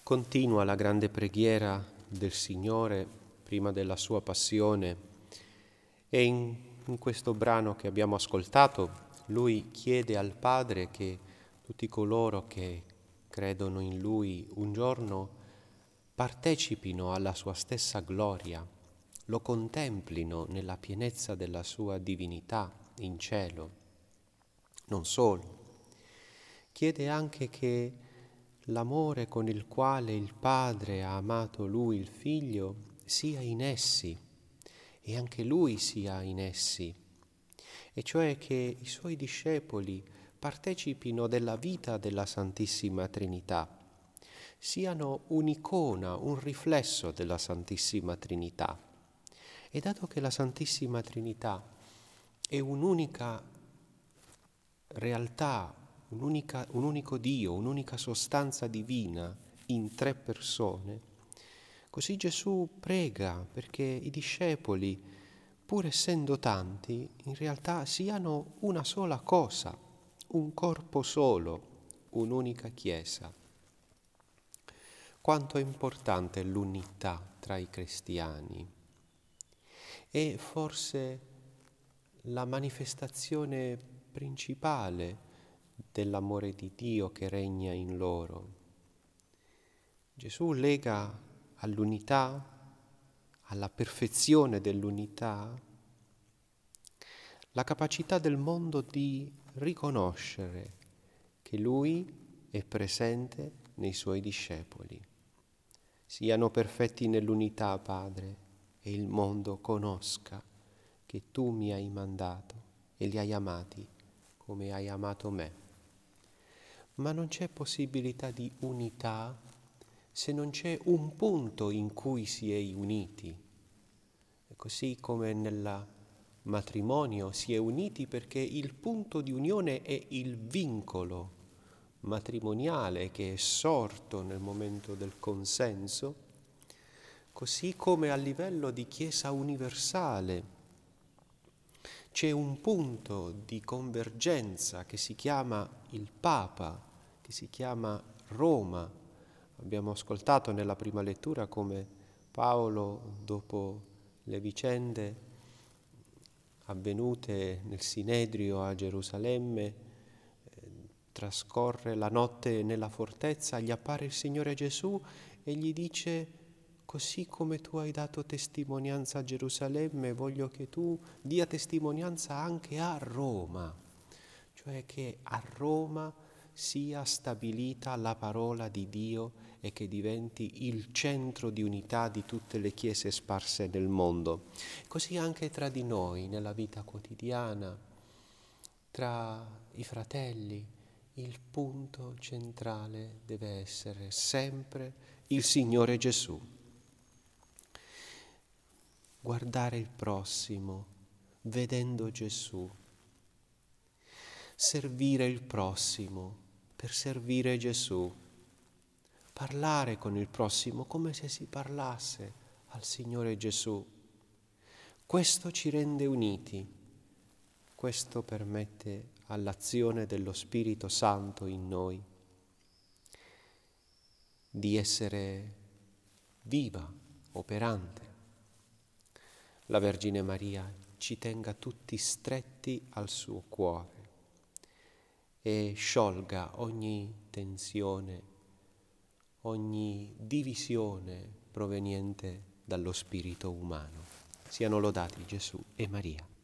Continua la grande preghiera del Signore prima della sua passione e in questo brano che abbiamo ascoltato Lui chiede al Padre che tutti coloro che credono in Lui un giorno partecipino alla sua stessa gloria, lo contemplino nella pienezza della sua divinità in cielo. Non solo, chiede anche che l'amore con il quale il Padre ha amato Lui, il Figlio, sia in essi e anche Lui sia in essi, e cioè che i Suoi discepoli partecipino della vita della Santissima Trinità, siano un'icona, un riflesso della Santissima Trinità. E dato che la Santissima Trinità è un'unica realtà, un unico Dio, un'unica sostanza divina in tre persone, così Gesù prega perché i discepoli, pur essendo tanti, in realtà siano una sola cosa, un corpo solo, un'unica Chiesa. Quanto è importante l'unità tra i cristiani. È forse la manifestazione principale dell'amore di Dio che regna in loro. Gesù lega all'unità, alla perfezione dell'unità, la capacità del mondo di riconoscere che Lui è presente nei Suoi discepoli. Siano perfetti nell'unità, Padre, e il mondo conosca che Tu mi hai mandato e li hai amati come hai amato me. Ma non c'è possibilità di unità se non c'è un punto in cui si è uniti. E così come nel matrimonio si è uniti perché il punto di unione è il vincolo matrimoniale che è sorto nel momento del consenso, così come a livello di Chiesa universale c'è un punto di convergenza che si chiama il Papa, che si chiama Roma. Abbiamo ascoltato nella prima lettura come Paolo, dopo le vicende avvenute nel Sinedrio a Gerusalemme, trascorre la notte nella fortezza, gli appare il Signore Gesù e gli dice: così come tu hai dato testimonianza a Gerusalemme, voglio che tu dia testimonianza anche a Roma, cioè che a Roma sia stabilita la parola di Dio e che diventi il centro di unità di tutte le chiese sparse nel mondo. Così anche tra di noi, nella vita quotidiana, tra i fratelli, il punto centrale deve essere sempre il Signore Gesù. Guardare il prossimo, vedendo Gesù. Servire il prossimo per servire Gesù. Parlare con il prossimo come se si parlasse al Signore Gesù. Questo ci rende uniti. Questo permette all'azione dello Spirito Santo in noi di essere viva, operante. La Vergine Maria ci tenga tutti stretti al suo cuore e sciolga ogni tensione, ogni divisione proveniente dallo spirito umano. Siano lodati Gesù e Maria.